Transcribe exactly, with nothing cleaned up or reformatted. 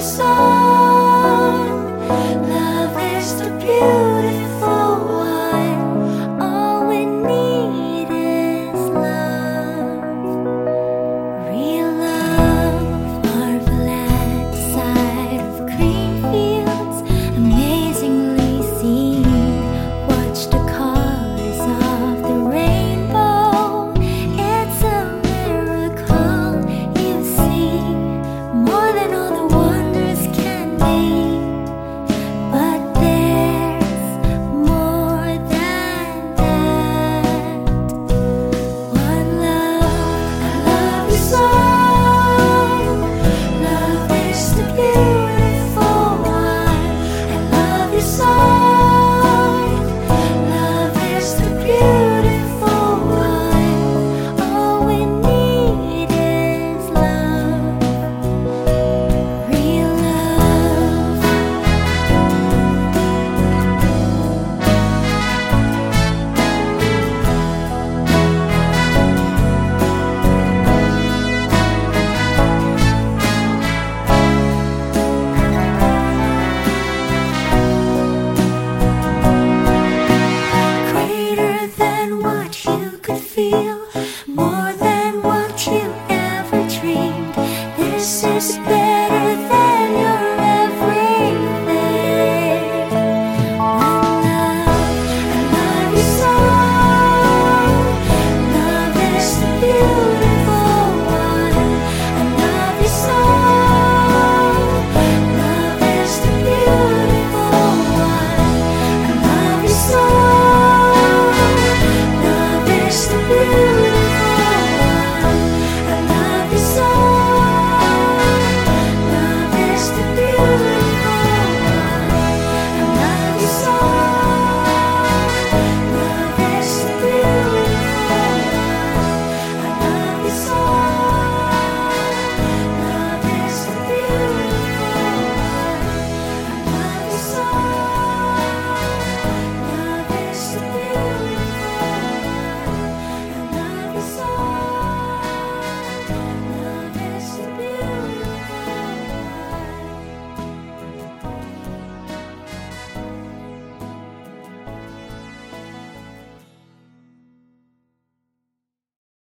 your song. Love is the beautiful one. All we need is love. Real love. Marvelous sight of green fields, amazingly seen. Watch the colors of the rainbow. It's a miracle you see, more than all the wonders can be. But there's more than that. One love, I love your song. Love is the beautiful one. I love your song. Love is the beautiful one. All we need is love. Real love. Greater than what you could feel, more than what you ever dreamed. This is better.